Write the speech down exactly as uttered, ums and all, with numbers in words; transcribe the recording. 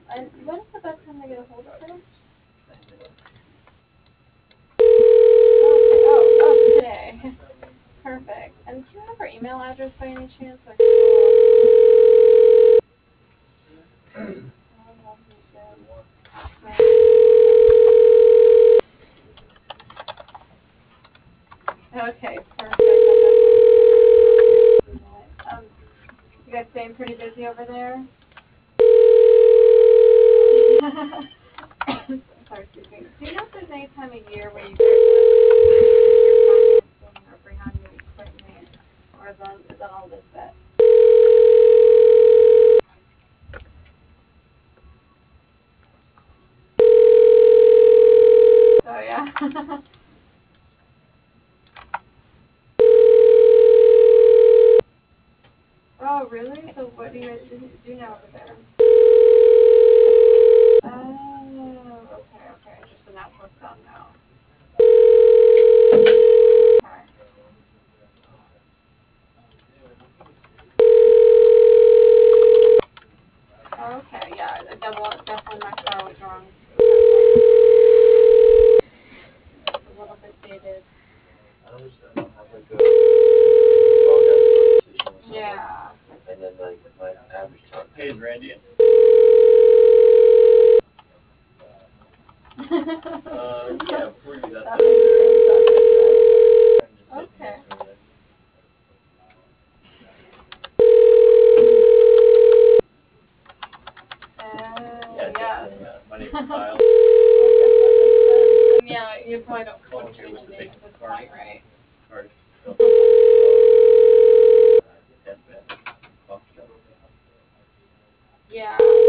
And when is the best time to get a hold of her? Okay, oh, oh, today. Perfect. And do you have her email address by any chance? So I can Okay, perfect. Um, you guys staying pretty busy over there? Sorry, excuse me. Do you know if there's any time of year where you guys are financing or bring on new equipment, or is that, is that all this set? Oh yeah. Oh really? So what do you guys do, do now over there? Oh, okay, okay. Just the natural sun now. Okay. Oh, okay, yeah, the double definitely my car was wrong. It's a little bit dated. Yeah. And then like my average talk. Hey, Randy. Uh, yeah, before you do that, That makes sense. Okay. Uh, Yeah, yeah. definitely. Uh, my name is Kyle. And yeah, you probably don't Call want to change service the to name take at this card. point, right? Card. Deathbed. Coffee shop. Yeah.